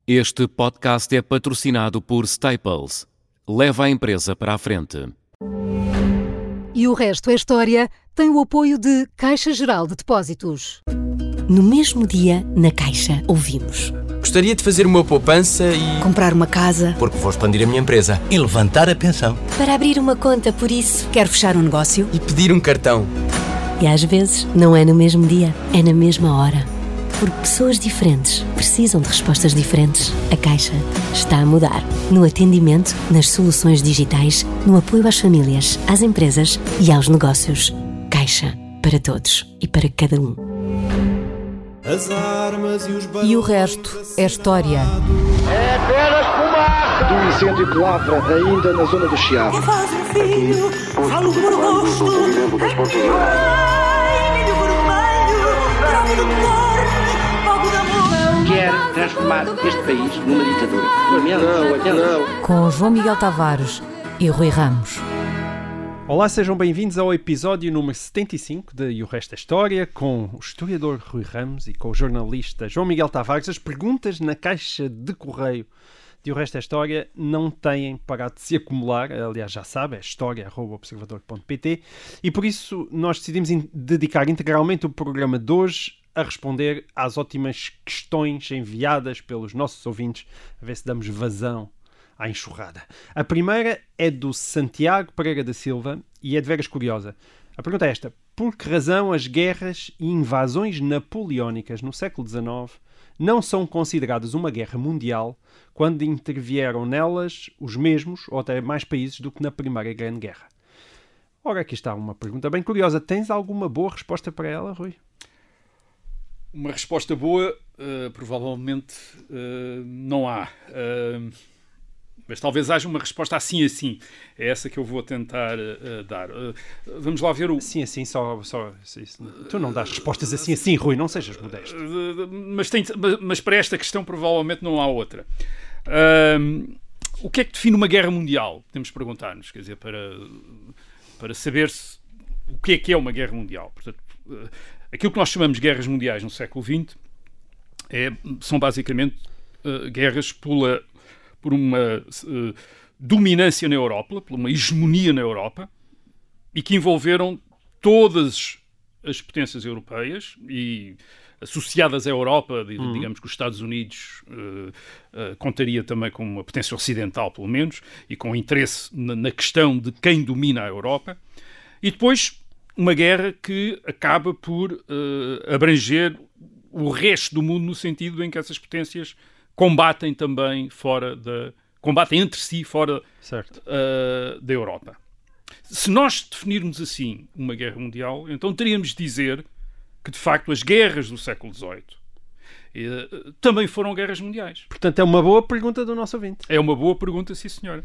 Este podcast é patrocinado por Staples. Leva a empresa para a frente. E o resto é história tem o apoio de Caixa Geral de Depósitos. No mesmo dia, na Caixa, ouvimos: gostaria de fazer uma poupança e... comprar uma casa. porque vou expandir a minha empresa. E levantar a pensão. Para abrir uma conta, por isso. Quero fechar um negócio. E pedir um cartão. E às vezes, não é no mesmo dia, é na mesma hora. Porque pessoas diferentes precisam de respostas diferentes. A Caixa está a mudar. No atendimento, nas soluções digitais, no apoio às famílias, às empresas e aos negócios. Caixa, para todos e para cada um. E o resto é história. É apenas fumaça! Do incêndio que lavra ainda na zona do Chiado. Faz um filho, falo por gosto. Ai, milho vermelho, branco do cor, fogo de amor. Quer transformar este país numa ditadura. Não. Com João Miguel Tavares e Rui Ramos. Olá, sejam bem-vindos ao episódio número 75 de E o Resto é História, com o historiador Rui Ramos e com o jornalista João Miguel Tavares. As perguntas na caixa de correio de E o Resto é História não têm parado de se acumular. Aliás, já sabe, é história@observador.pt, e por isso nós decidimos dedicar integralmente o programa de hoje a responder às ótimas questões enviadas pelos nossos ouvintes, a ver se damos vazão à enxurrada. A primeira é do Santiago Pereira da Silva e é de veras curiosa. A pergunta é esta: por que razão as guerras e invasões napoleónicas no século XIX não são consideradas uma guerra mundial quando intervieram nelas os mesmos ou até mais países do que na Primeira Grande Guerra? Ora, aqui está uma pergunta bem curiosa. Tens alguma boa resposta para ela, Rui? Uma resposta boa, provavelmente não há. Mas talvez haja uma resposta assim. É essa que eu vou tentar dar. Vamos lá ver o... Assim, só tu não dás respostas assim, Rui, não sejas modesto. Mas para esta questão provavelmente não há outra. O que é que define uma guerra mundial? Podemos perguntar-nos, quer dizer, para saber o que é uma guerra mundial. Portanto, aquilo que nós chamamos de guerras mundiais no século XX são basicamente guerras por uma dominância na Europa, por uma hegemonia na Europa, e que envolveram todas as potências europeias e associadas à Europa, digamos que os Estados Unidos contaria também com uma potência ocidental, pelo menos, e com interesse na questão de quem domina a Europa. E depois uma guerra que acaba por abranger o resto do mundo, no sentido em que essas potências combatem também combatem entre si fora da Europa. Se nós definirmos assim uma guerra mundial, então teríamos de dizer que, de facto, as guerras do século XVIII também foram guerras mundiais. Portanto, é uma boa pergunta do nosso ouvinte. É uma boa pergunta, sim, senhora.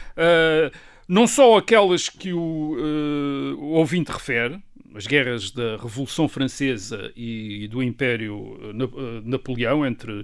Não só aquelas que o ouvinte refere, as guerras da Revolução Francesa e do Império Napoleão entre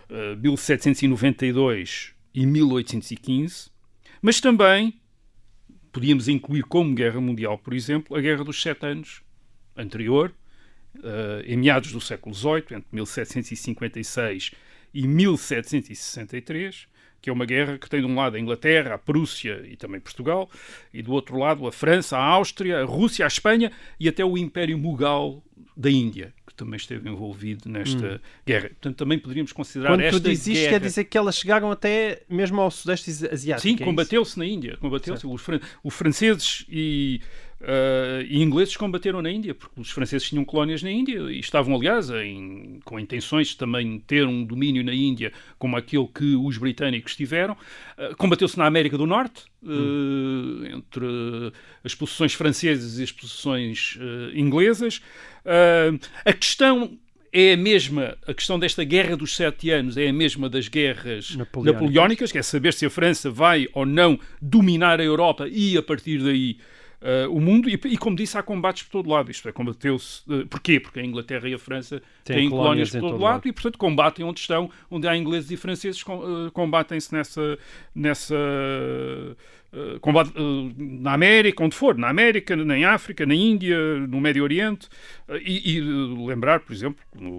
1792 e 1815, mas também podíamos incluir como guerra mundial, por exemplo, a Guerra dos Sete Anos anterior, em meados do século XVIII, entre 1756 e 1763, que é uma guerra que tem de um lado a Inglaterra, a Prússia e também Portugal, e do outro lado a França, a Áustria, a Rússia, a Espanha e até o Império Mughal da Índia, que também esteve envolvido nesta guerra. Portanto, também poderíamos considerar quando esta tu dizes isto, quer dizer que elas chegaram até mesmo ao Sudeste Asiático. Sim, combateu-se na Índia. Os franceses e ingleses combateram na Índia, porque os franceses tinham colónias na Índia e estavam, aliás, com intenções de também ter um domínio na Índia como aquele que os britânicos tiveram. Combateu-se na América do Norte, entre as posições francesas e as posições inglesas. A questão é a mesma, a questão desta Guerra dos 7 anos é a mesma das guerras napoleónicas, que é saber se a França vai ou não dominar a Europa e, a partir daí, o mundo. E, como disse, há combates por todo lado. Isto é, combateu-se... Porquê? Porque a Inglaterra e a França têm colónias por todo lado e, portanto, combatem onde estão, onde há ingleses e franceses, combatem-se nessa combate na América, onde for, na América, na África, na Índia, no Médio Oriente, e lembrar, por exemplo,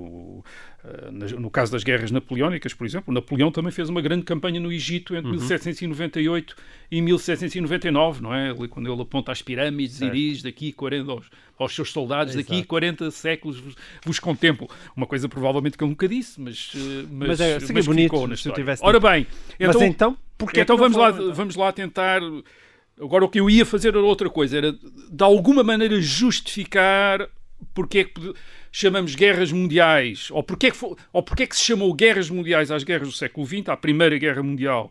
no caso das guerras napoleónicas, por exemplo, Napoleão também fez uma grande campanha no Egito entre 1798 e 1799, não é? Quando ele aponta às pirâmides e diz daqui 40 aos seus soldados, daqui 40 séculos vos contemplo. Uma coisa provavelmente que ele nunca disse, mas seria bonito ficou na se eu história. tivesse Ora bem, então vamos lá tentar. Agora o que eu ia fazer era outra coisa, era de alguma maneira justificar porque é que chamamos guerras mundiais, ou porque é que se chamou guerras mundiais às guerras do século XX, à Primeira Guerra Mundial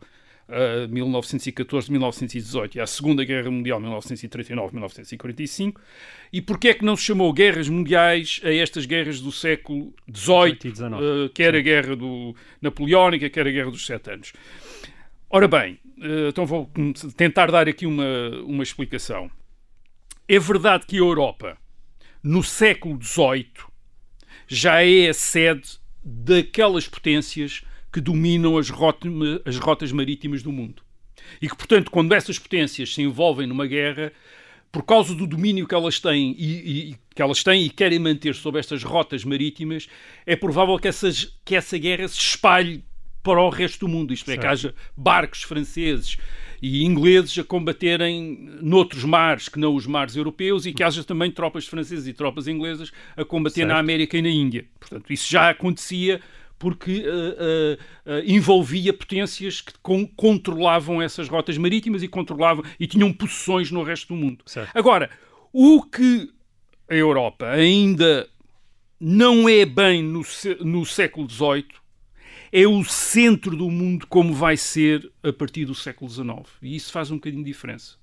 1914-1918 e à Segunda Guerra Mundial 1939-1945, e porque é que não se chamou guerras mundiais a estas guerras do século XVIII, quer a guerra napoleónica, quer a guerra dos 7 anos. Ora bem, então vou tentar dar aqui uma explicação. É verdade que a Europa, no século XVIII, já é a sede daquelas potências que dominam as rotas marítimas do mundo. E que, portanto, quando essas potências se envolvem numa guerra, por causa do domínio que elas têm e querem manter sobre estas rotas marítimas, é provável que essa guerra se espalhe para o resto do mundo. Isto é, que haja barcos franceses e ingleses a combaterem noutros mares que não os mares europeus, e que haja também tropas francesas e tropas inglesas a combater na América e na Índia. Portanto, isso já acontecia porque envolvia potências que controlavam essas rotas marítimas e tinham possessões no resto do mundo. Certo. Agora, o que a Europa ainda não é bem no século XVIII é o centro do mundo como vai ser a partir do século XIX. E isso faz um bocadinho de diferença.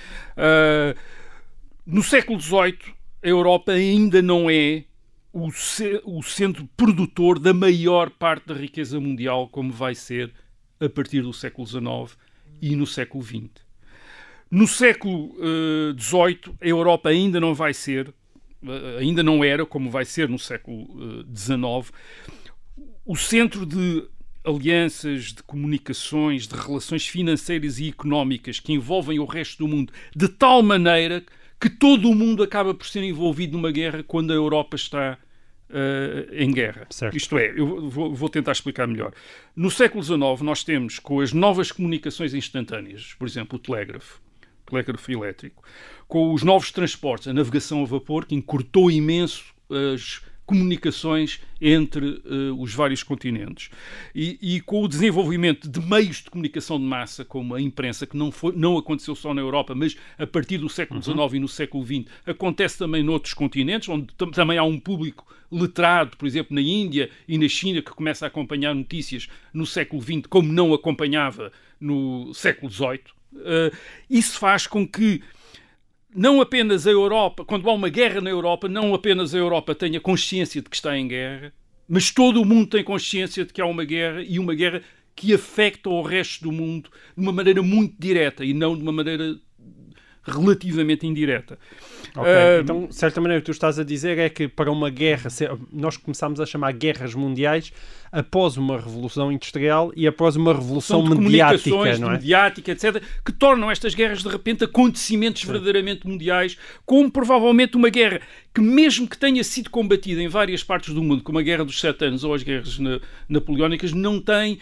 No século XVIII, a Europa ainda não é o centro produtor da maior parte da riqueza mundial, como vai ser a partir do século XIX e no século XX. No século XVIII, a Europa ainda não vai ser, ainda não era, como vai ser no século XIX, o centro de alianças, de comunicações, de relações financeiras e económicas que envolvem o resto do mundo, de tal maneira que todo o mundo acaba por ser envolvido numa guerra quando a Europa está em guerra. Certo. Isto é, eu vou tentar explicar melhor. No século XIX nós temos, com as novas comunicações instantâneas, por exemplo, o telégrafo elétrico, com os novos transportes, a navegação a vapor, que encurtou imenso as comunicações entre os vários continentes, e com o desenvolvimento de meios de comunicação de massa, como a imprensa, que não aconteceu só na Europa, mas a partir do século XIX e no século XX, acontece também noutros continentes, onde também há um público letrado, por exemplo, na Índia e na China, que começa a acompanhar notícias no século XX, como não acompanhava no século XVIII. Isso faz com que não apenas a Europa, quando há uma guerra na Europa, não apenas a Europa tenha consciência de que está em guerra, mas todo o mundo tem consciência de que há uma guerra, e uma guerra que afeta o resto do mundo de uma maneira muito direta e não de uma maneira relativamente indireta. Ok, então, de certa maneira, o que tu estás a dizer é que para uma guerra, nós começámos a chamar guerras mundiais após uma revolução industrial e após uma revolução mediática, não é? Mediática, etc., que tornam estas guerras, de repente, acontecimentos verdadeiramente mundiais, como provavelmente uma guerra que, mesmo que tenha sido combatida em várias partes do mundo, como a Guerra dos 7 Anos ou as guerras napoleónicas, não tem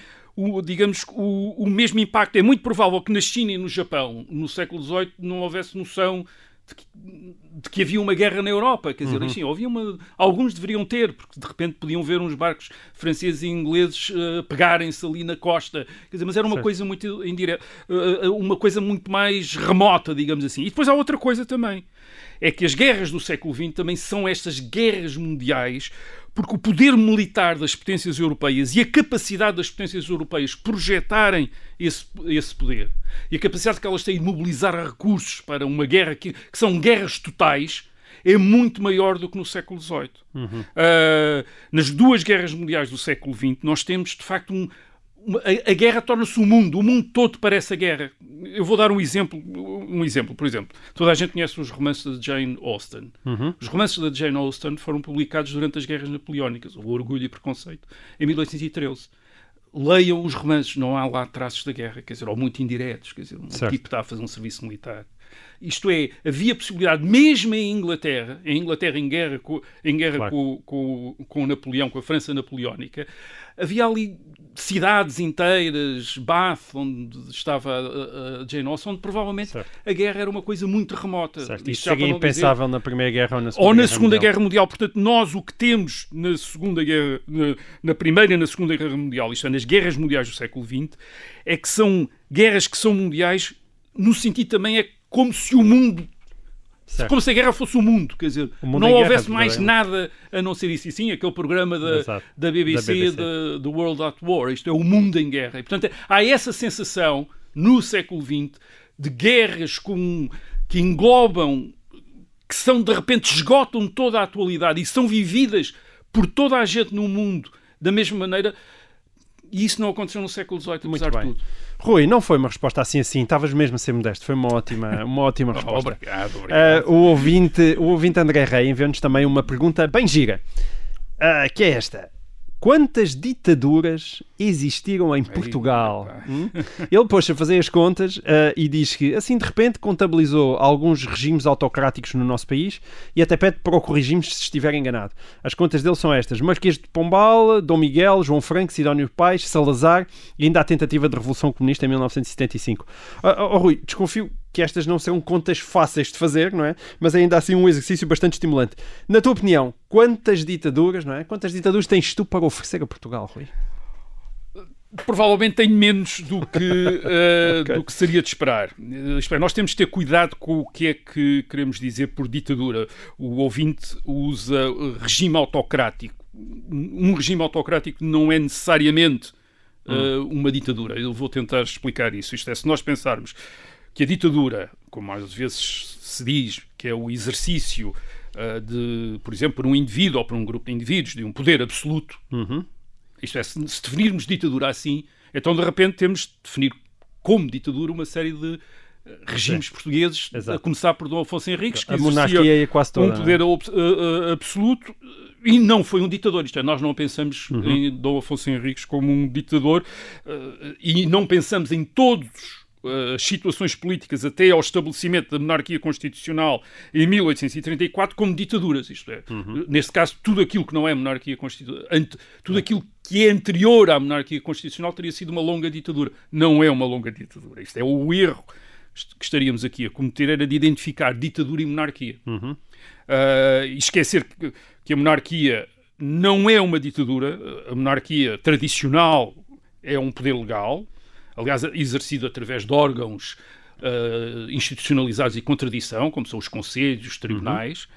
o mesmo impacto. É muito provável que na China e no Japão, no século XVIII, não houvesse noção de que havia uma guerra na Europa. Quer dizer, sim, alguns deveriam ter, porque de repente podiam ver uns barcos franceses e ingleses pegarem-se ali na costa. Quer dizer, mas era uma coisa muito indireta, uma coisa muito mais remota, digamos assim. E depois há outra coisa também. É que as guerras do século XX também são estas guerras mundiais, porque o poder militar das potências europeias e a capacidade das potências europeias projetarem esse poder, e a capacidade que elas têm de mobilizar recursos para uma guerra que são guerras totais, é muito maior do que no século XVIII. Nas duas guerras mundiais do século XX, nós temos, de facto, a guerra torna-se o mundo todo parece a guerra. Eu vou dar um exemplo, por exemplo. Toda a gente conhece os romances de Jane Austen. Os romances da Jane Austen foram publicados durante as guerras napoleónicas, o Orgulho e Preconceito, em 1813. leiam os romances, não há lá traços da guerra, quer dizer, ou muito indiretos, quer dizer, tipo está a fazer um serviço militar. Isto é, havia possibilidade, mesmo em Inglaterra em guerra claro. com Napoleão, com a França napoleónica, havia ali cidades inteiras, Bath, onde estava a Jane Austen, onde provavelmente a guerra era uma coisa muito remota. Isto seria impensável na Primeira Guerra ou na Segunda Guerra Mundial. Portanto, nós o que temos na Segunda Guerra, na Primeira e na Segunda Guerra Mundial, isto é, nas guerras mundiais do século XX, é que são guerras que são mundiais, no sentido também é como se o mundo, como se a guerra fosse o mundo, quer dizer, não houvesse mais nada a não ser isso. E sim, aquele programa da BBC, The World at War, isto é o mundo em guerra. E, portanto, há essa sensação no século XX de guerras que englobam, que são de repente, esgotam toda a atualidade e são vividas por toda a gente no mundo da mesma maneira. E isso não aconteceu no século XVIII, apesar de tudo. Rui, não foi uma resposta assim, estavas mesmo a ser modesto, foi uma ótima resposta. Obrigado. O ouvinte André Rey enviou-nos também uma pergunta bem gira, que é esta: quantas ditaduras existiram em Portugal? Ele pôs-se a fazer as contas e diz que, assim, de repente, contabilizou alguns regimes autocráticos no nosso país e até pede para o corrigirmos se estiver enganado. As contas dele são estas: Marquês de Pombal, Dom Miguel, João Franco, Sidónio Pais, Salazar e ainda a tentativa de Revolução Comunista em 1975. Rui, desconfio que estas não serão contas fáceis de fazer, não é? Mas ainda assim um exercício bastante estimulante. Na tua opinião, quantas ditaduras tens tu para oferecer a Portugal, Rui? Provavelmente tenho menos do que seria de esperar. Nós temos de ter cuidado com o que é que queremos dizer por ditadura. O ouvinte usa regime autocrático. Um regime autocrático não é necessariamente uma ditadura. Eu vou tentar explicar isso. Isto é, se nós pensarmos que a ditadura, como às vezes se diz, que é o exercício por exemplo, por um indivíduo ou por um grupo de indivíduos, de um poder absoluto. Isto é, se definirmos ditadura assim, então de repente temos de definir como ditadura uma série de regimes portugueses, a começar por Dom Afonso Henriques, que a monarquia é quase toda, um poder absoluto, e não foi um ditador. Isto é, nós não pensamos em Dom Afonso Henriques como um ditador, e não pensamos em todos as situações políticas até ao estabelecimento da monarquia constitucional em 1834 como ditaduras, isto é, neste caso, tudo aquilo que não é monarquia constitucional, tudo aquilo que é anterior à monarquia constitucional teria sido uma longa ditadura. Não é uma longa ditadura. Isto é o erro que estaríamos aqui a cometer, era de identificar ditadura e monarquia. E esquecer que a monarquia não é uma ditadura. A monarquia tradicional é um poder legal, aliás, exercido através de órgãos institucionalizados e com tradição, como são os conselhos, os tribunais.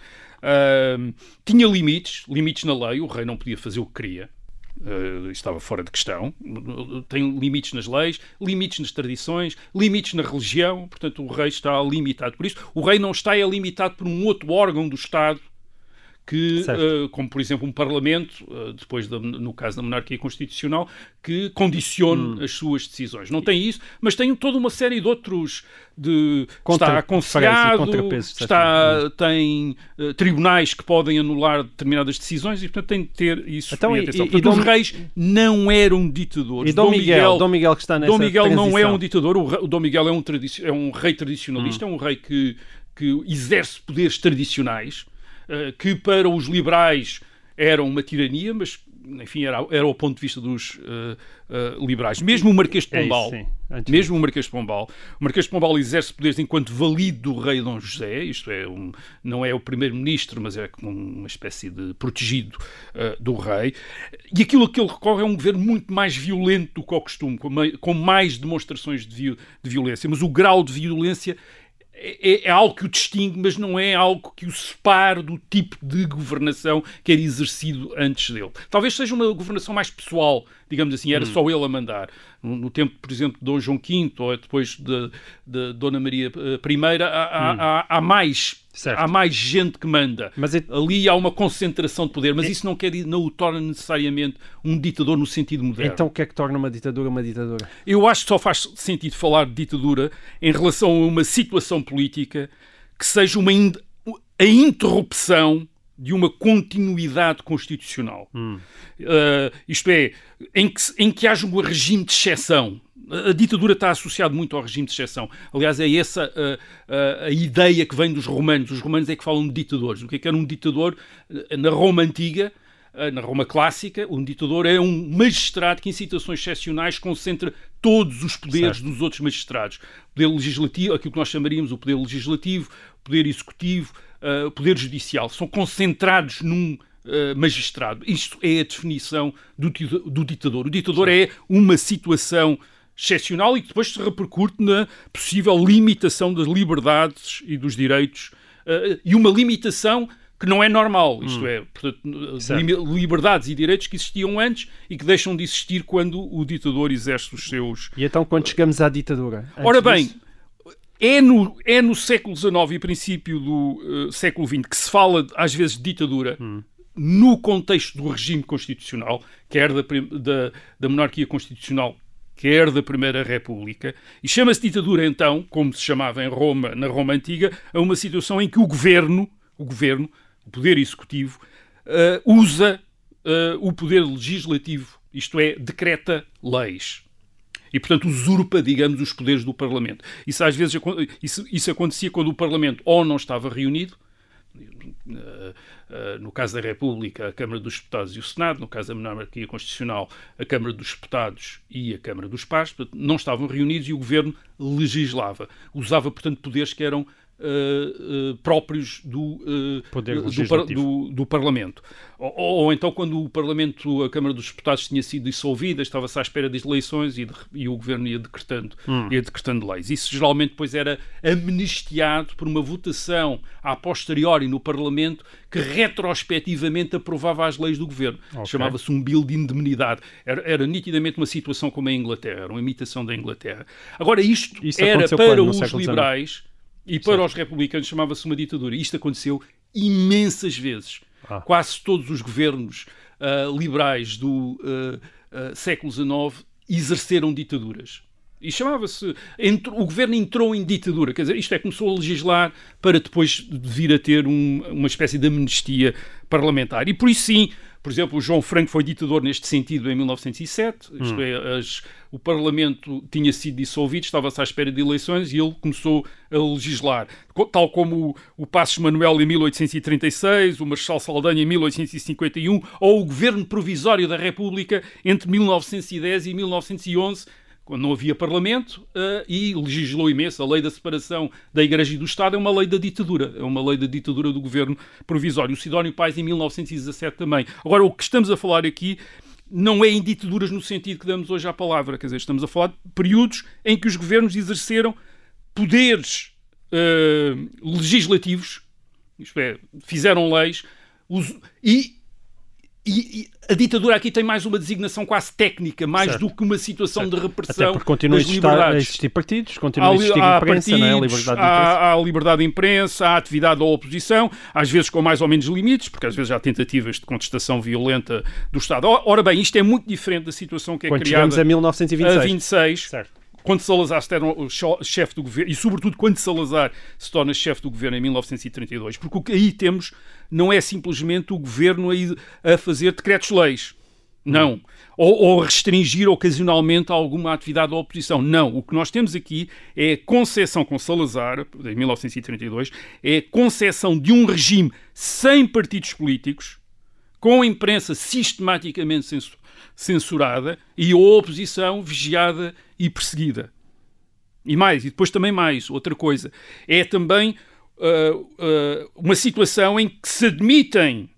Tinha limites na lei, o rei não podia fazer o que queria, estava fora de questão. Tem limites nas leis, limites nas tradições, limites na religião, portanto o rei está limitado por isso. O rei não está limitado por um outro órgão do Estado, que, como por exemplo um parlamento, depois no caso da monarquia constitucional, que condicione as suas decisões. Não tem isso, mas tem toda uma série de outros, está aconselhado, tem tribunais que podem anular determinadas decisões e, portanto, tem de ter isso em atenção. Portanto, os reis não eram ditadores. E Dom Miguel que está nessa Dom Miguel transição. Não é um ditador. O Dom Miguel é um rei tradicionalista, é um rei que exerce poderes tradicionais, que para os liberais eram uma tirania, mas enfim, era o ponto de vista dos liberais. Mesmo o Marquês de Pombal, o Marquês de Pombal exerce poderes enquanto valido do rei Dom José, isto é, não é o primeiro-ministro, mas é como uma espécie de protegido do rei, e aquilo a que ele recorre é um governo muito mais violento do que ao costume, com mais demonstrações de violência, mas o grau de violência é algo que o distingue, mas não é algo que o separe do tipo de governação que era exercido antes dele. Talvez seja uma governação mais pessoal, digamos assim, era só ele a mandar. No tempo, por exemplo, de Dom João V ou depois de Dona Maria I, há mais gente que manda. Mas ali há uma concentração de poder, mas isso não o torna necessariamente um ditador no sentido moderno. Então o que é que torna uma ditadura uma ditadura? Eu acho que só faz sentido falar de ditadura em relação a uma situação política que seja a interrupção de uma continuidade constitucional. Isto é, em que haja um regime de exceção. A ditadura está associada muito ao regime de exceção. Aliás, é essa a ideia que vem dos romanos. Os romanos é que falam de ditadores. O que é que era um ditador? Na Roma antiga, na Roma clássica, um ditador é um magistrado que, em situações excepcionais, concentra todos os poderes dos outros magistrados. O poder legislativo, aquilo que nós chamaríamos o poder legislativo, o poder executivo, o poder judicial. São concentrados num magistrado. Isto é a definição do ditador. O ditador é uma situação excepcional e que depois se repercute na possível limitação das liberdades e dos direitos, e uma limitação que não é normal, isto é, portanto, liberdades e direitos que existiam antes e que deixam de existir quando o ditador exerce os seus... E então quando chegamos à ditadura? Ora bem, é no século XIX e princípio do século XX que se fala às vezes de ditadura, no contexto do regime constitucional, quer da monarquia constitucional, quer da Primeira República, e chama-se ditadura então, como se chamava em Roma, na Roma Antiga, a uma situação em que o governo, o poder executivo, usa o poder legislativo, isto é, decreta leis. E, portanto, usurpa, digamos, os poderes do Parlamento. Isso às vezes isso acontecia quando o Parlamento ou não estava reunido, no caso da República, a Câmara dos Deputados e o Senado, no caso da monarquia constitucional, a Câmara dos Deputados e a Câmara dos Pares, portanto, não estavam reunidos e o governo legislava. Usava, portanto, poderes que eram próprios do Parlamento. Ou então, quando o Parlamento, a Câmara dos Deputados tinha sido dissolvida, estava-se à espera das eleições e o Governo ia decretando leis. Isso geralmente depois era amnistiado por uma votação a posteriori no Parlamento que retrospectivamente aprovava as leis do Governo. Chamava-se um bill de indemnidade. Era nitidamente uma situação como a Inglaterra, era uma imitação da Inglaterra. Agora, isto era para os liberais... E para os republicanos chamava-se uma ditadura. Isto aconteceu imensas vezes. Quase todos os governos liberais do século XIX exerceram ditaduras. E chamava-se... O governo entrou em ditadura. Quer dizer, isto é, começou a legislar para depois vir a ter uma espécie de amnistia parlamentar. E por isso sim, por exemplo, o João Franco foi ditador neste sentido em 1907. Isto é, o Parlamento tinha sido dissolvido, estava-se à espera de eleições e ele começou a legislar. Tal como o Passos Manuel em 1836, o Marechal Saldanha em 1851, ou o Governo Provisório da República entre 1910 e 1911, quando não havia Parlamento, e legislou imenso. A lei da separação da Igreja e do Estado é uma lei da ditadura. É uma lei da ditadura do Governo Provisório. O Sidónio Pais em 1917 também. Agora, o que estamos a falar aqui não é em ditaduras no sentido que damos hoje à palavra. Quer dizer, estamos a falar de períodos em que os governos exerceram poderes legislativos, isto é, fizeram leis, e a ditadura aqui tem mais uma designação quase técnica, mais do que uma situação de repressão. Até porque continuam a existir partidos, continuam a existir imprensa, não é? A liberdade de imprensa. Há a liberdade de imprensa, há a atividade da oposição, às vezes com mais ou menos limites, porque às vezes há tentativas de contestação violenta do Estado. Ora bem, isto é muito diferente da situação que é criada... Quando chegamos a 1926. A 26, certo. Quando Salazar se torna chefe do governo, e sobretudo quando Salazar se torna chefe do governo em 1932, porque o que aí temos não é simplesmente o governo a fazer decretos-leis, não, ou restringir ocasionalmente alguma atividade da oposição, não. O que nós temos aqui é a concessão com Salazar, em 1932, é a concessão de um regime sem partidos políticos, com a imprensa sistematicamente censurada e a oposição vigiada e perseguida. E depois também mais, outra coisa, é também uma situação em que se admitem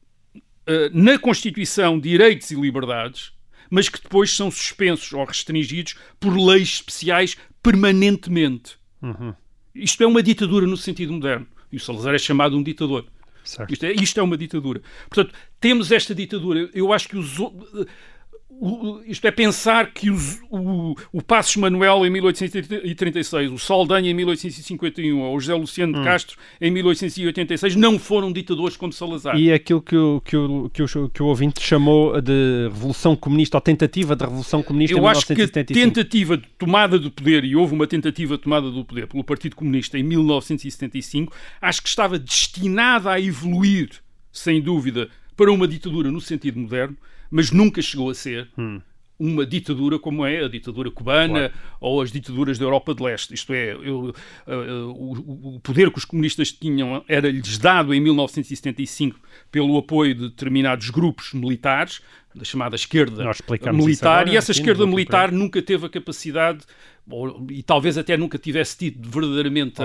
na Constituição direitos e liberdades, mas que depois são suspensos ou restringidos por leis especiais permanentemente. Isto é uma ditadura no sentido moderno. E o Salazar é chamado um ditador. Isto é uma ditadura. Portanto, temos esta ditadura. Eu acho que isto é pensar que o Passos Manuel em 1836, o Saldanha em 1851 ou o José Luciano de Castro em 1886 não foram ditadores como Salazar. E aquilo que o ouvinte chamou de revolução comunista ou tentativa de revolução comunista em 1975. Eu acho que a tentativa de tomada do poder, e houve uma tentativa de tomada do poder pelo Partido Comunista em 1975, acho que estava destinada a evoluir sem dúvida, para uma ditadura no sentido moderno, mas nunca chegou a ser uma ditadura como é a ditadura cubana ou as ditaduras da Europa de Leste. Isto é, o poder que os comunistas tinham era-lhes dado em 1975 pelo apoio de determinados grupos militares, da chamada esquerda militar, agora, e essa esquerda militar nunca teve a capacidade, e talvez até nunca tivesse tido verdadeiramente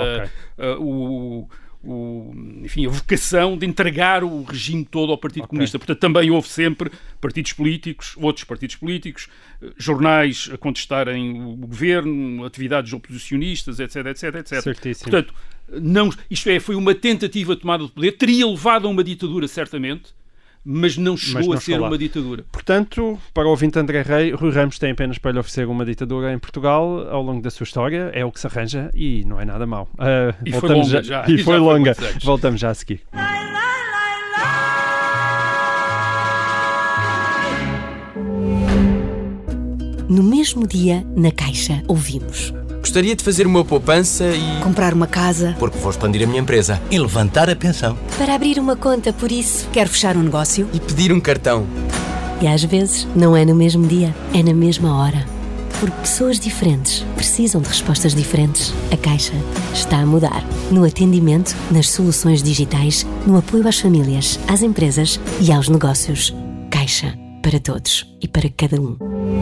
a vocação de entregar o regime todo ao Partido Comunista. Portanto, também houve sempre partidos políticos, outros partidos políticos, jornais a contestarem o governo, atividades oposicionistas, etc, etc, etc. Certíssimo. Portanto, foi uma tentativa de tomada de poder, teria levado a uma ditadura, certamente, mas não chegou a ser uma ditadura. Portanto, para o ouvinte André Rui Ramos tem apenas para lhe oferecer uma ditadura em Portugal ao longo da sua história. É o que se arranja e não é nada mau. E foi longa já. E foi longa. Voltamos já a seguir. No mesmo dia, na Caixa, ouvimos: Gostaria de fazer uma poupança e... comprar uma casa. Porque vou expandir a minha empresa. E levantar a pensão. Para abrir uma conta, por isso. Quero fechar um negócio. E pedir um cartão. E às vezes, não é no mesmo dia, é na mesma hora. Porque pessoas diferentes precisam de respostas diferentes. A Caixa está a mudar. No atendimento, nas soluções digitais, no apoio às famílias, às empresas e aos negócios. Caixa, para todos e para cada um.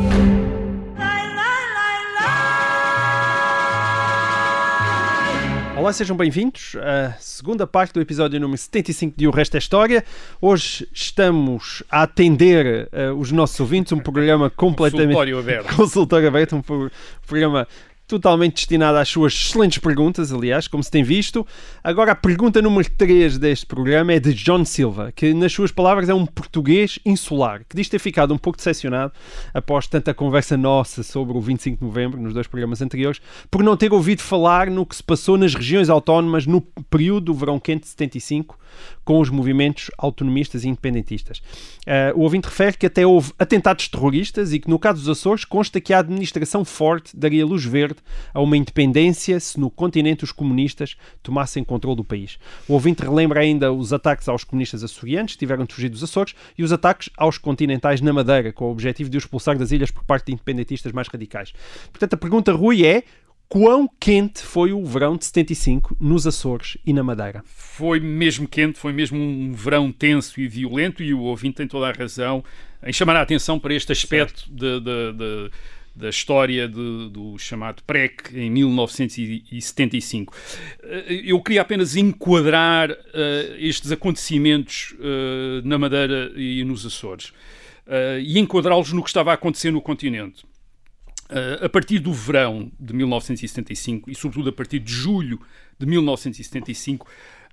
Olá, sejam bem-vindos à segunda parte do episódio número 75 de O Resto é História. Hoje estamos a atender os nossos ouvintes, um programa completamente... Consultório aberto, um programa totalmente destinado às suas excelentes perguntas, aliás, como se tem visto. Agora, a pergunta número 3 deste programa é de John Silva, que, nas suas palavras, é um português insular, que diz ter ficado um pouco decepcionado após tanta conversa nossa sobre o 25 de novembro, nos 2 programas anteriores, por não ter ouvido falar no que se passou nas regiões autónomas no período do verão quente de 75, com os movimentos autonomistas e independentistas. O ouvinte refere que até houve atentados terroristas e que, no caso dos Açores, consta que a administração forte daria luz verde a uma independência se no continente os comunistas tomassem controle do país. O ouvinte relembra ainda os ataques aos comunistas açorianos que tiveram de fugir dos Açores e os ataques aos continentais na Madeira, com o objetivo de os expulsar das ilhas por parte de independentistas mais radicais. Portanto, a pergunta, Rui, é: quão quente foi o verão de 75 nos Açores e na Madeira? Foi mesmo quente, foi mesmo um verão tenso e violento, e o ouvinte tem toda a razão em chamar a atenção para este aspecto da história do chamado PREC em 1975. Eu queria apenas enquadrar estes acontecimentos na Madeira e nos Açores e enquadrá-los no que estava a acontecer no continente. A partir do verão de 1975 e sobretudo a partir de julho de 1975,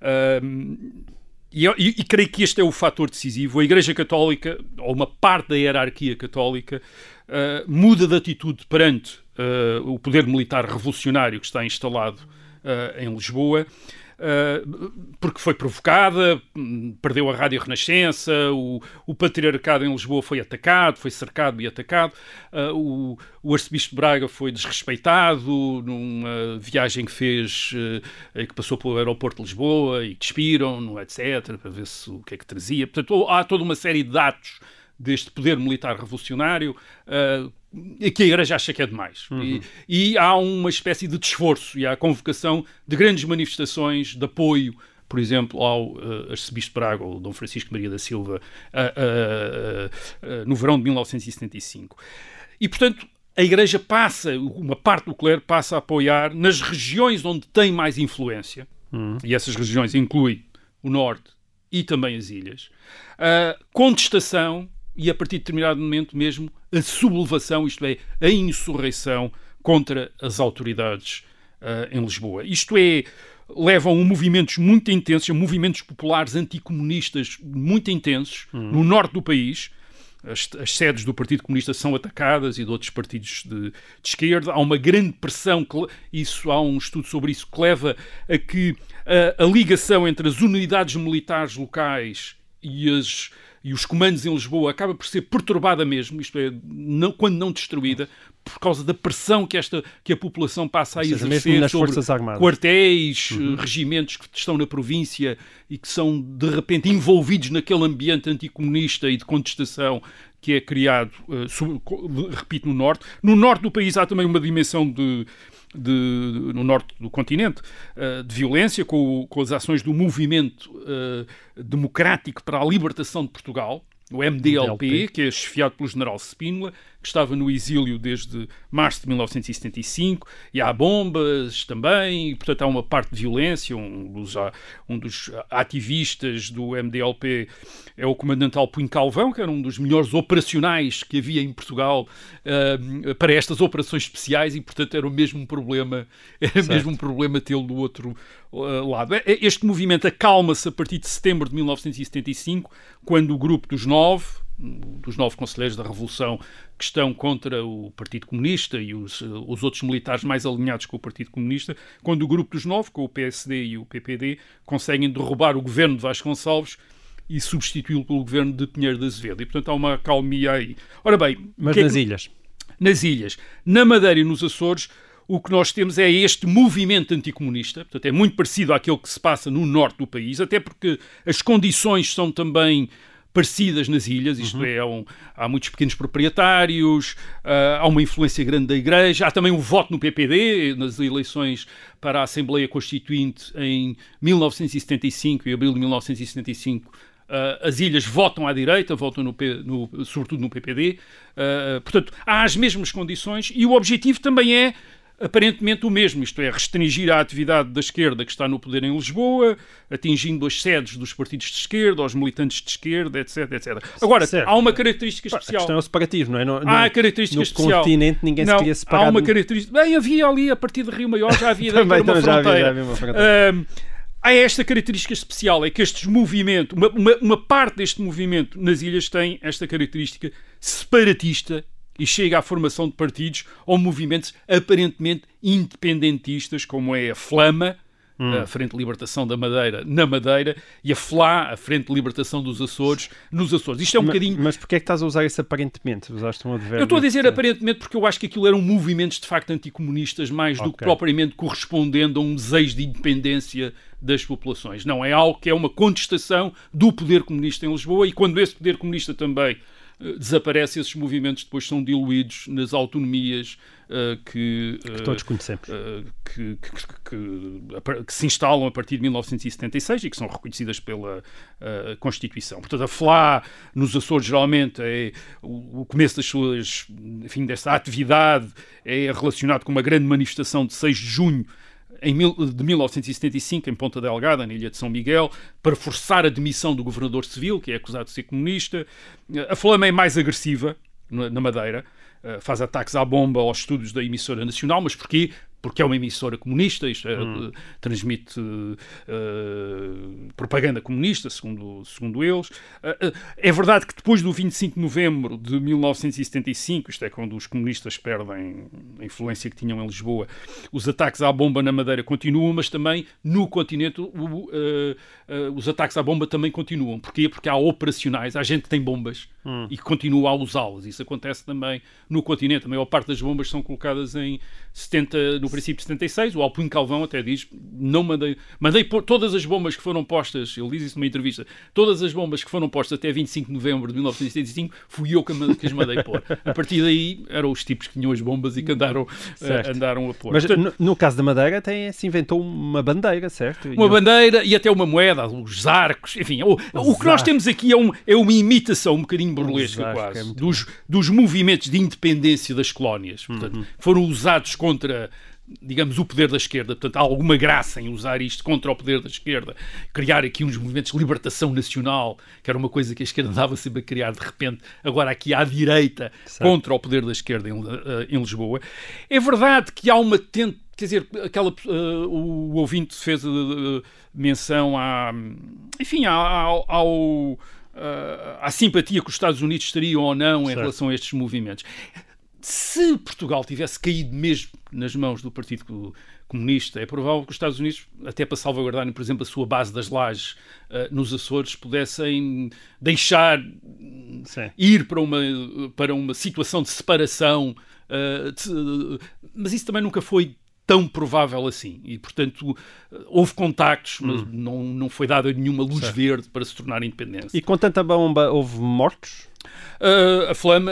e creio que este é o fator decisivo, a Igreja Católica, ou uma parte da hierarquia católica, muda de atitude perante o poder militar revolucionário que está instalado em Lisboa, porque foi provocada, perdeu a Rádio Renascença, o patriarcado em Lisboa foi atacado, foi cercado e atacado, o arcebispo de Braga foi desrespeitado numa viagem que fez, que passou pelo aeroporto de Lisboa e que despiram, etc, para ver o que é que trazia. Portanto, há toda uma série de atos deste poder militar revolucionário que a Igreja acha que é demais. E há uma espécie de desforço e há a convocação de grandes manifestações de apoio, por exemplo, ao arcebispo de Braga, o Dom Francisco Maria da Silva, no verão de 1975. E, portanto, a Igreja uma parte do clero passa a apoiar nas regiões onde tem mais influência, e essas regiões incluem o Norte e também as ilhas, a contestação e, a partir de determinado momento mesmo, a sublevação, isto é, a insurreição contra as autoridades em Lisboa. Isto é, levam a movimentos muito intensos, a movimentos populares anticomunistas muito intensos no norte do país. As sedes do Partido Comunista são atacadas e de outros partidos de esquerda. Há uma grande pressão, há um estudo sobre isso, que leva a que a ligação entre as unidades militares locais e os comandos em Lisboa acaba por ser perturbada mesmo, isto é, quando não destruída, por causa da pressão que a população passa a exercer mesmo nas sobre Forças Armadas. Quartéis, regimentos que estão na província e que são, de repente, envolvidos naquele ambiente anticomunista e de contestação que é criado, repito, no Norte. No Norte do país há também uma dimensão no Norte do continente, de violência, com as ações do movimento democrático para a libertação de Portugal, o MDLP, que é chefiado pelo general Spínola, que estava no exílio desde março de 1975, e há bombas também, e, portanto há uma parte de violência. Um dos ativistas do MDLP é o comandante Alpuin Calvão, que era um dos melhores operacionais que havia em Portugal para estas operações especiais, e portanto era o mesmo problema, tê-lo do outro lado. Este movimento acalma-se a partir de setembro de 1975, quando o grupo dos nove conselheiros da Revolução que estão contra o Partido Comunista e os outros militares mais alinhados com o Partido Comunista, quando o grupo dos nove, com o PSD e o PPD, conseguem derrubar o governo de Vasconcelos e substituí-lo pelo governo de Pinheiro de Azevedo. E, portanto, há uma acalmia aí. Ora bem... Mas nas ilhas? Nas ilhas. Na Madeira e nos Açores, o que nós temos é este movimento anticomunista. Portanto, é muito parecido àquele que se passa no norte do país, até porque as condições são também parecidas nas ilhas, isto é, há muitos pequenos proprietários, há uma influência grande da Igreja, há também um voto no PPD, nas eleições para a Assembleia Constituinte em 1975 e abril de 1975, as ilhas votam à direita, votam sobretudo no PPD, portanto, há as mesmas condições e o objetivo também é aparentemente o mesmo, isto é, restringir a atividade da esquerda que está no poder em Lisboa, atingindo as sedes dos partidos de esquerda, aos militantes de esquerda, etc, etc. Agora, certo. Há uma característica especial. A questão é o separatismo, não é? Há a característica especial. No continente ninguém se queria separar. Há uma característica... Bem, havia ali, a partir de Rio Maior, já havia também, uma fronteira. Já havia uma fronteira. Há esta característica especial, é que estes movimentos, uma parte deste movimento nas ilhas tem esta característica separatista e chega à formação de partidos ou movimentos aparentemente independentistas, como é a Flama, a Frente de Libertação da Madeira, na Madeira, e a FLA, a Frente de Libertação dos Açores, nos Açores. Isto é um bocadinho... Mas porquê é que estás a usar esse aparentemente? Usaste um advérbio. Eu estou a dizer aparentemente porque eu acho que aquilo eram movimentos de facto anticomunistas mais do que propriamente correspondendo a um desejo de independência das populações. Não, é algo que é uma contestação do poder comunista em Lisboa, e quando esse poder comunista também desaparece, esses movimentos depois são diluídos nas autonomias que todos conhecemos, que se instalam a partir de 1976 e que são reconhecidas pela Constituição. Portanto, a FLA nos Açores geralmente é o começo das suas, enfim, dessa atividade é relacionado com uma grande manifestação de 6 de junho de 1975, em Ponta Delgada, na Ilha de São Miguel, para forçar a demissão do governador civil, que é acusado de ser comunista. A Flama é mais agressiva na Madeira, faz ataques à bomba aos estúdios da emissora nacional, mas porquê? Porque é uma emissora comunista, isto transmite propaganda comunista, segundo eles. É verdade que depois do 25 de novembro de 1975, isto é quando os comunistas perdem a influência que tinham em Lisboa, os ataques à bomba na Madeira continuam, mas também no continente os ataques à bomba também continuam. Porquê? Porque há operacionais, há gente que tem bombas e que continua a usá-las. Isso acontece também no continente. A maior parte das bombas são colocadas em no princípio de 76, o Alpuin Calvão até diz, não mandei pôr todas as bombas que foram postas, ele diz isso numa entrevista, todas as bombas que foram postas até 25 de novembro de 1975, fui eu que as mandei pôr. A partir daí, eram os tipos que tinham as bombas e que andaram a pôr. Mas portanto, no caso da Madeira, se inventou uma bandeira, certo? Uma bandeira e até uma moeda, os arcos, enfim, o que nós temos aqui é uma imitação um bocadinho burlesca quase, dos movimentos de independência das colónias. Portanto, foram usados contra, digamos, o poder da esquerda. Portanto, há alguma graça em usar isto contra o poder da esquerda. Criar aqui uns movimentos de libertação nacional, que era uma coisa que a esquerda dava sempre a criar de repente, agora aqui à direita, contra o poder da esquerda em Lisboa. É verdade que há uma quer dizer, o ouvinte fez menção à simpatia que os Estados Unidos teriam ou não em relação a estes movimentos. Se Portugal tivesse caído mesmo nas mãos do Partido Comunista, é provável que os Estados Unidos, até para salvaguardarem, por exemplo, a sua base das lajes nos Açores, pudessem deixar ir para uma situação de separação mas isso também nunca foi tão provável assim. E, portanto, houve contactos, mas não foi dada nenhuma luz verde para se tornar independência. E com tanta bomba houve mortos? A Flama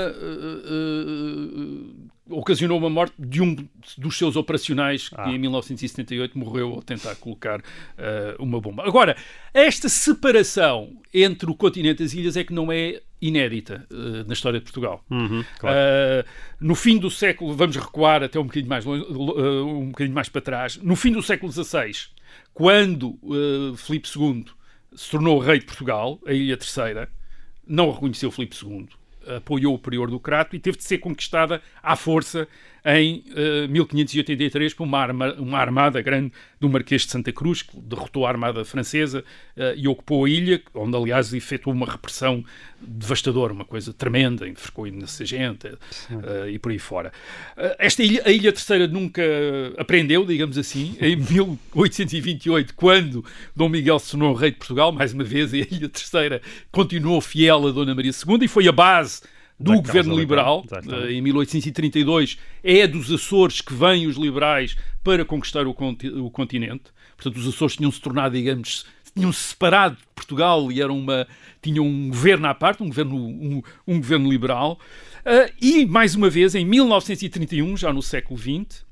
ocasionou uma morte de um dos seus operacionais que em 1978 morreu ao tentar colocar uma bomba. Agora, esta separação entre o continente e as ilhas é que não é inédita na história de Portugal. Claro. No fim do século, vamos recuar até um bocadinho mais para trás, no fim do século XVI, quando Filipe II se tornou rei de Portugal, a Ilha Terceira não reconheceu Filipe II, apoiou o prior do Crato e teve de ser conquistada à força em 1583 por uma armada grande do Marquês de Santa Cruz, que derrotou a armada francesa e ocupou a ilha, onde aliás efetuou uma repressão devastadora, uma coisa tremenda, enforcou imensa gente e por aí fora. A Ilha Terceira nunca aprendeu, digamos assim. Em 1828, quando Dom Miguel se tornou rei de Portugal, mais uma vez a Ilha Terceira continuou fiel a Dona Maria II e foi a base do governo liberal. Em 1832 é dos Açores que vêm os liberais para conquistar o continente. Portanto, os Açores tinham-se tornado, digamos, tinham-se separado de Portugal e tinham um governo à parte, um governo liberal. E, mais uma vez, em 1931, já no século XX,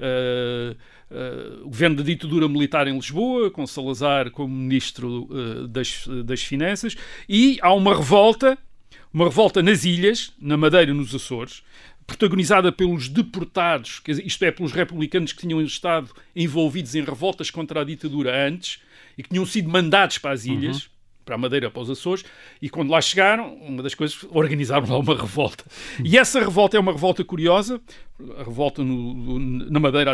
o governo da ditadura militar em Lisboa, com Salazar como ministro das Finanças, e há uma revolta nas ilhas, na Madeira e nos Açores, protagonizada pelos deportados, isto é, pelos republicanos que tinham estado envolvidos em revoltas contra a ditadura antes e que tinham sido mandados para as ilhas, para a Madeira, para os Açores, e quando lá chegaram, uma das coisas, organizaram lá uma revolta. E essa revolta é uma revolta curiosa. A revolta na Madeira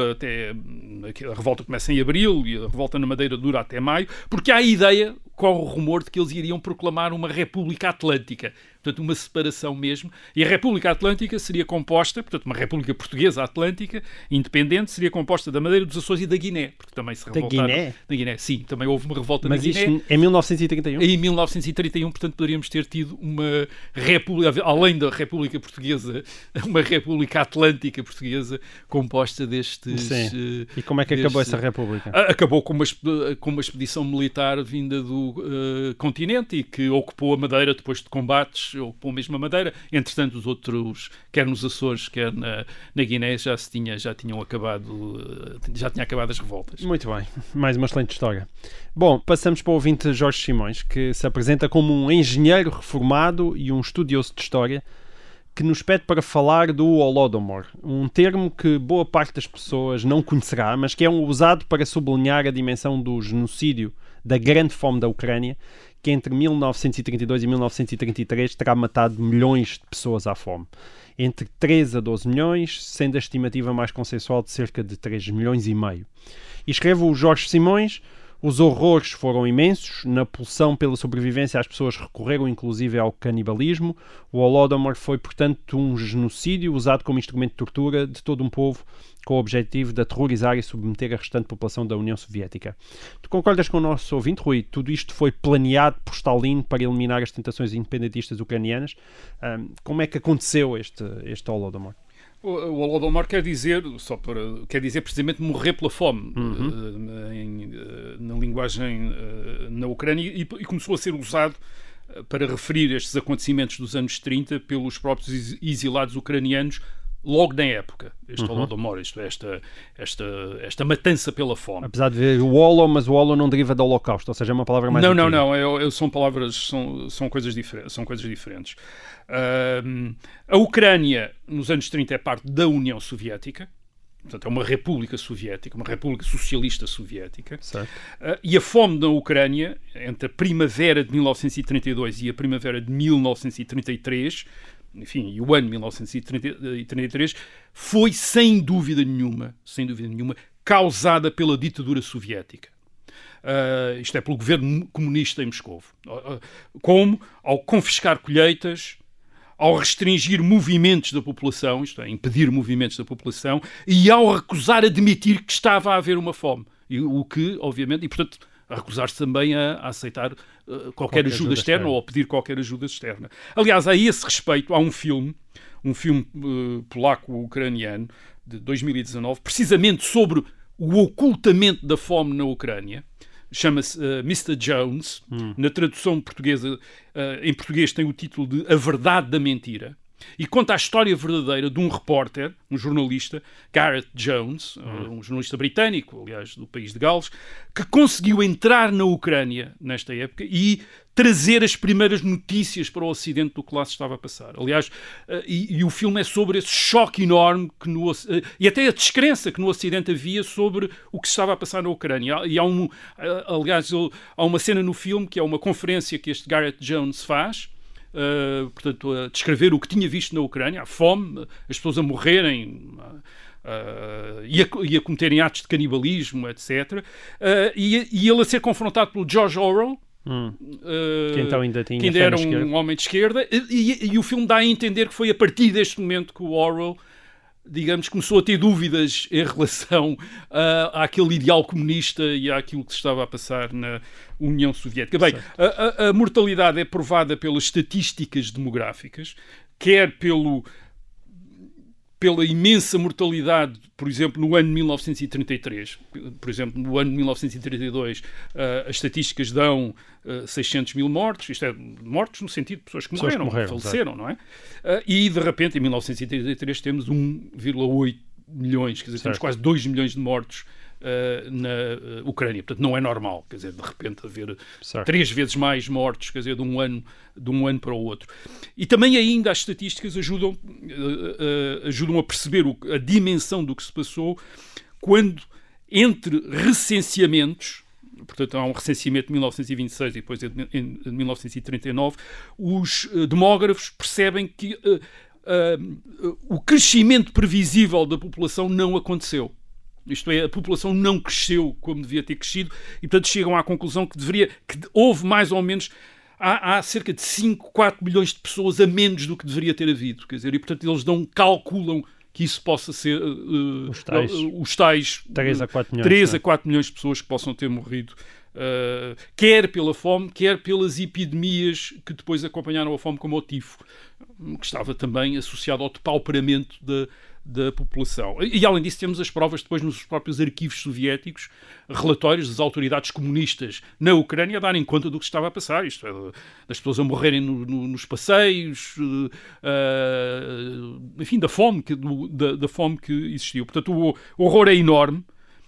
a revolta começa em abril e a revolta na Madeira dura até maio, porque há a ideia, corre o rumor de que eles iriam proclamar uma República Atlântica, portanto uma separação mesmo, e a República Atlântica seria composta, portanto uma República Portuguesa Atlântica, independente, seria composta da Madeira, dos Açores e da Guiné, porque também se revoltaram. Da Guiné? Sim, também houve uma revolta na Guiné. Mas isto em 1931? Em 1931, portanto poderíamos ter tido uma República, além da República Portuguesa, uma República Atlântica Portuguesa composta destes... Sim. E como é que acabou essa República? Acabou com uma expedição militar vinda do continente e que ocupou a Madeira depois de combates, ocupou mesmo a Madeira. Entretanto, os outros, quer nos Açores, quer na Guiné, já tinham acabado as revoltas. Muito bem, mais uma excelente história. Bom, passamos para o ouvinte Jorge Simões, que se apresenta como um engenheiro reformado e um estudioso de história, que nos pede para falar do Holodomor, um termo que boa parte das pessoas não conhecerá, mas que é usado para sublinhar a dimensão do genocídio da grande fome da Ucrânia, que entre 1932 e 1933 terá matado milhões de pessoas à fome. Entre 13 a 12 milhões, sendo a estimativa mais consensual de cerca de 3 milhões e meio. E escreve o Jorge Simões: os horrores foram imensos, na pulsão pela sobrevivência as pessoas recorreram inclusive ao canibalismo. O Holodomor foi, portanto, um genocídio usado como instrumento de tortura de todo um povo, com o objetivo de aterrorizar e submeter a restante população da União Soviética. Tu concordas com o nosso ouvinte, Rui? Tudo isto foi planeado por Stalin para eliminar as tentações independentistas ucranianas. Como é que aconteceu este Holodomor? O Holodomor quer dizer precisamente morrer pela fome, na linguagem na Ucrânia, e começou a ser usado para referir estes acontecimentos dos anos 30 pelos próprios exilados ucranianos logo na época. Este Holodomor, isto é, esta matança pela fome. Apesar de ver o Holo, mas o Holo não deriva do Holocausto, ou seja, é uma palavra mais antiga. Não, são palavras, são coisas diferentes. A Ucrânia, nos anos 30, é parte da União Soviética, portanto é uma república soviética, uma república socialista soviética. Certo. E a fome na Ucrânia, entre a primavera de 1932 e a primavera de 1933, enfim, e o ano 1933, foi sem dúvida nenhuma, causada pela ditadura soviética. Isto é, pelo governo comunista em Moscovo. Como, ao confiscar colheitas, ao restringir movimentos da população, isto é, impedir movimentos da população, e ao recusar admitir que estava a haver uma fome. O que, obviamente, e portanto, a recusar-se também a aceitar qualquer ajuda externa ou a pedir qualquer ajuda externa. Aliás, a esse respeito, há um filme polaco-ucraniano de 2019, precisamente sobre o ocultamento da fome na Ucrânia. Chama-se Mr. Jones. Na tradução portuguesa, em português tem o título de A Verdade da Mentira. E conta a história verdadeira de um repórter, um jornalista, Gareth Jones, um jornalista britânico, aliás, do país de Gales, que conseguiu entrar na Ucrânia nesta época e trazer as primeiras notícias para o Ocidente do que lá se estava a passar. Aliás, e o filme é sobre esse choque enorme e até a descrença que no Ocidente havia sobre o que se estava a passar na Ucrânia. E aliás, há uma cena no filme que é uma conferência que este Gareth Jones faz, portanto, a descrever o que tinha visto na Ucrânia, a fome, as pessoas a morrerem e a cometerem atos de canibalismo, etc. E ele a ser confrontado pelo George Orwell, que então ainda era um homem de esquerda, e o filme dá a entender que foi a partir deste momento que o Orwell, digamos, começou a ter dúvidas em relação àquele ideal comunista e àquilo que se estava a passar na União Soviética. Bem, a mortalidade é provada pelas estatísticas demográficas, quer pela imensa mortalidade, por exemplo, no ano de 1933. Por exemplo, no ano de 1932, as estatísticas dão 600 mil mortos, isto é, mortos no sentido de pessoas que morreram, faleceram, não é? E, de repente, em 1933 temos 1,8 milhões, quer dizer, temos quase 2 milhões de mortos na Ucrânia. Portanto, não é normal, quer dizer, de repente haver 3 vezes mais mortos, quer dizer, de um ano para o outro. E também ainda as estatísticas ajudam a perceber a dimensão do que se passou quando, entre recenseamentos, portanto há um recenseamento de 1926 e depois de 1939, os demógrafos percebem que o crescimento previsível da população não aconteceu. Isto é, a população não cresceu como devia ter crescido e, portanto, chegam à conclusão que houve mais ou menos, há cerca de 5, 4 milhões de pessoas a menos do que deveria ter havido. Quer dizer, e, portanto, eles calculam que isso possa ser os tais 3 a 4 milhões, 3 a 4 milhões de pessoas que possam ter morrido, quer pela fome, quer pelas epidemias que depois acompanharam a fome, como o tifo, que estava também associado ao depauperamento da população. E, além disso, temos as provas depois nos próprios arquivos soviéticos, relatórios das autoridades comunistas na Ucrânia a darem conta do que estava a passar, isto é, das pessoas a morrerem nos passeios, enfim, da fome que existiu. Portanto, o horror é enorme.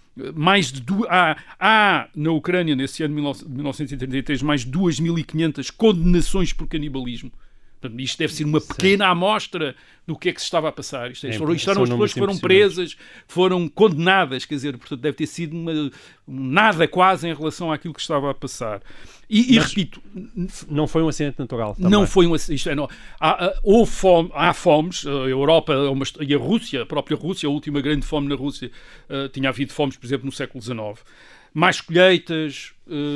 Há na Ucrânia, nesse ano de 1933, mais de 2.500 condenações por canibalismo. Portanto, isto deve ser uma pequena amostra do que é que se estava a passar. Isto eram as pessoas que foram presas, foram condenadas, quer dizer, portanto, deve ter sido nada quase em relação àquilo que estava a passar. E repito... Não foi um acidente natural também. Não foi um acidente... Há fomes, a Europa e a Rússia, a própria Rússia, a última grande fome na Rússia, tinha havido fomes, por exemplo, no século XIX. Mais colheitas,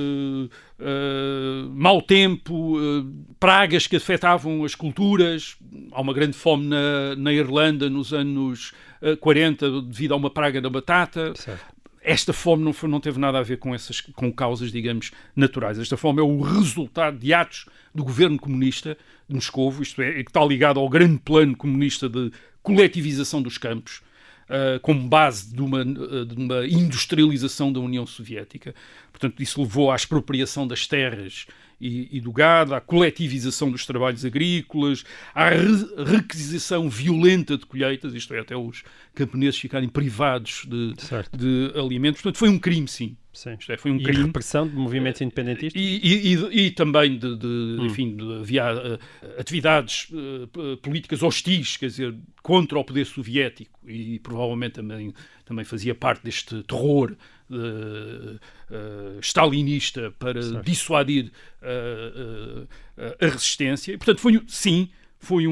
mau tempo, pragas que afetavam as culturas. Há uma grande fome na Irlanda nos anos 40 devido a uma praga da batata. Certo. Esta fome não teve nada a ver com causas, digamos, naturais. Esta fome é o resultado de atos do governo comunista de Moscovo, isto é, que está ligado ao grande plano comunista de coletivização dos campos, como base de uma industrialização da União Soviética. Portanto, isso levou à expropriação das terras e do gado, à coletivização dos trabalhos agrícolas, à requisição violenta de colheitas, isto é, até os camponeses ficarem privados de alimentos. Portanto, foi um crime, sim. Isto é, foi um crime. E repressão de movimentos independentistas? E também enfim, havia atividades políticas hostis, quer dizer, contra o poder soviético, e provavelmente também fazia parte deste terror stalinista para dissuadir a resistência. E, portanto, foi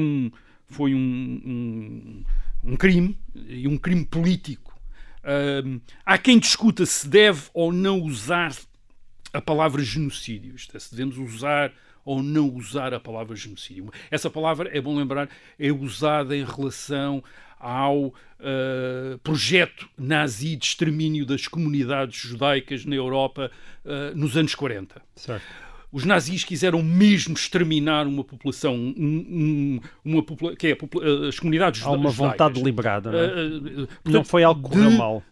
um crime, e um crime político. Há quem discuta se deve ou não usar a palavra genocídio, isto é, se devemos usar ao não usar a palavra genocídio. Essa palavra, é bom lembrar, é usada em relação ao projeto nazi de extermínio das comunidades judaicas na Europa nos anos 40. Certo. Os nazis quiseram mesmo exterminar uma população, que é as comunidades judaicas. Há uma vontade deliberada, não é? Não foi algo que correu mal.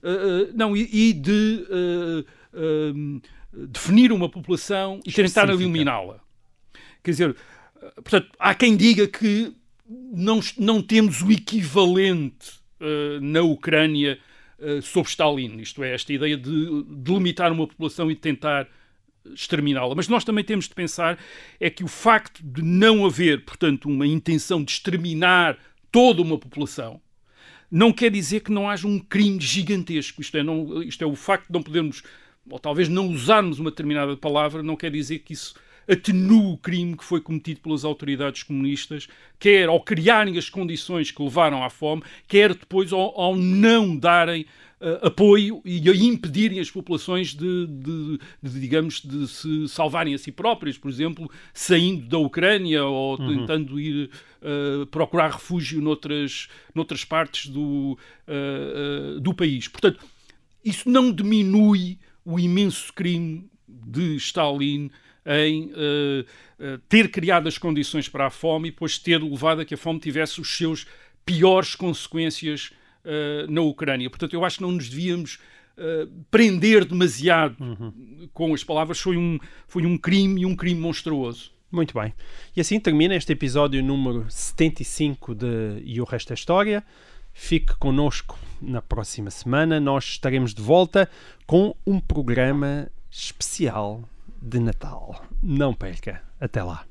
Definir uma população e tentar eliminá-la. Quer dizer, portanto, há quem diga que não temos o equivalente na Ucrânia sob Stalin, isto é, esta ideia de delimitar uma população e tentar exterminá-la. Mas nós também temos de pensar é que o facto de não haver, portanto, uma intenção de exterminar toda uma população não quer dizer que não haja um crime gigantesco. Isto é o facto de não podermos, ou talvez não usarmos uma determinada palavra, não quer dizer que isso atenua o crime que foi cometido pelas autoridades comunistas, quer ao criarem as condições que levaram à fome, quer depois ao não darem apoio e a impedirem as populações de se salvarem a si próprias, por exemplo, saindo da Ucrânia ou tentando ir procurar refúgio noutras partes do país. Portanto, isso não diminui o imenso crime de Stalin em ter criado as condições para a fome e depois ter levado a que a fome tivesse os seus piores consequências na Ucrânia. Portanto, eu acho que não nos devíamos prender demasiado com as palavras. Foi um crime, e um crime monstruoso. Muito bem. E assim termina este episódio número 75 de E o Resto é História. Fique connosco na próxima semana. Nós estaremos de volta com um programa especial de Natal. Não perca. Até lá.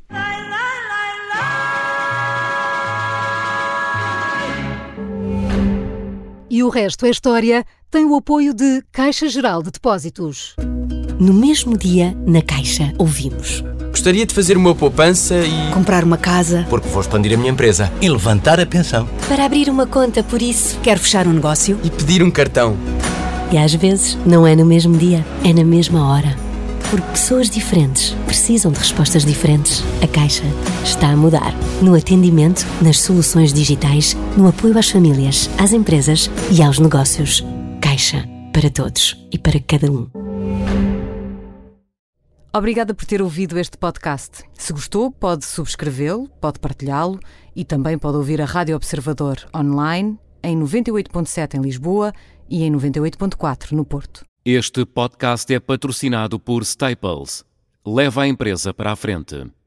E o Resto é História tem o apoio de Caixa Geral de Depósitos. No mesmo dia, na Caixa, ouvimos: Gostaria de fazer uma poupança e... comprar uma casa. Porque vou expandir a minha empresa. E levantar a pensão. Para abrir uma conta, por isso, quero fechar um negócio. E pedir um cartão. E às vezes, não é no mesmo dia, é na mesma hora. Porque pessoas diferentes precisam de respostas diferentes. A Caixa está a mudar. No atendimento, nas soluções digitais, no apoio às famílias, às empresas e aos negócios. Caixa, para todos e para cada um. Obrigada por ter ouvido este podcast. Se gostou, pode subscrevê-lo, pode partilhá-lo e também pode ouvir a Rádio Observador online em 98.7 em Lisboa e em 98.4 no Porto. Este podcast é patrocinado por Staples. Leva a empresa para a frente.